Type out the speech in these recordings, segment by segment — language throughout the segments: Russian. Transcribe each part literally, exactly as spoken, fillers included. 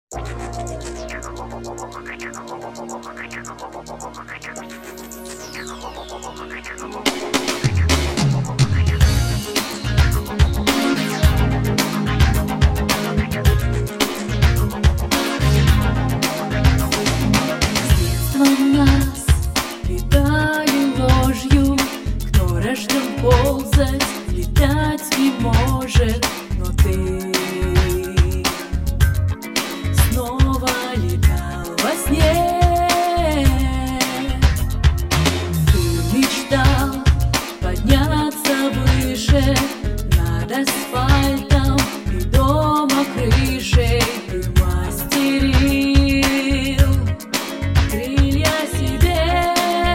Нас питали ложью, кто рожден ползать, летать не может, но ты снова летал во сне. Ты мечтал подняться выше над асфальтом и дома крышей. Ты мастерил крылья себе.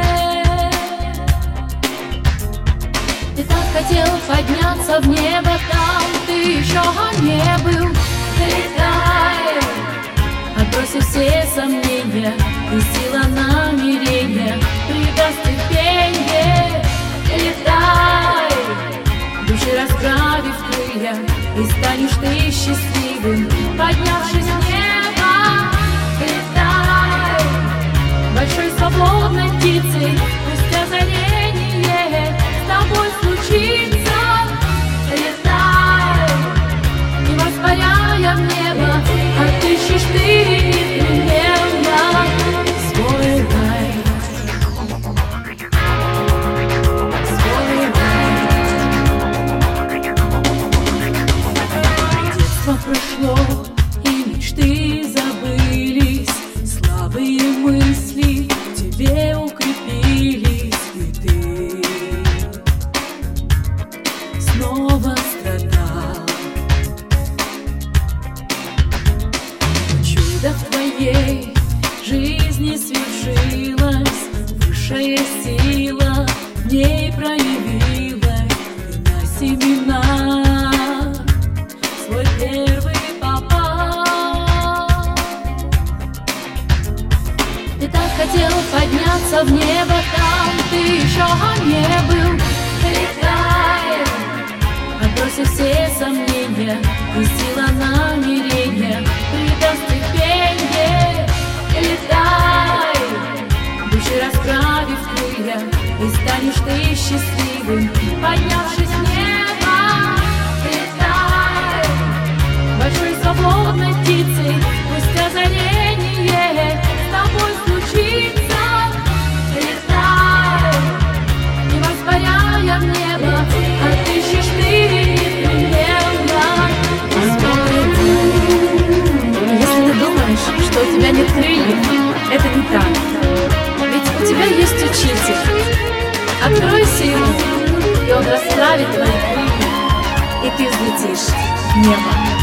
Ты так хотел подняться в небо, там ты еще не был. Летай, отбросив все сомнения, и сила намерения придаст терпенье. Летай, души расправив крылья, и станешь ты счастливым, поднявшись в небо. Летай, большой свободной птицей, пусть озарение с тобой случится. Летай, не воспаряя в небо, отыщешь ты непременно свой рай. Свой рай. Детство прошло, и мечты забылись, слабые мысли в тебе укрепились, и ты снова страдал. Чудо в твоей жизни свершилось, высшая сила в ней проявилась. Ты на семена свой первый попал. Ты так хотел подняться в небо, там ты еще не был. Летай, отбросив все сомнения, и сила намерения придаст терпенье. Летай, души расправив крылья, и станешь ты счастливым, поднявшись в небо. Летай, большой свободной птицей, пусть озарение с тобой случится. Летай, не воспаряя в небо, отыщешь ты непременно свой рай. Если ты думаешь, что у тебя нет крыльев, это не так. Ведь у тебя есть учитель. Откройся ему, и он расправит твои крылья, и ты взлетишь в небо.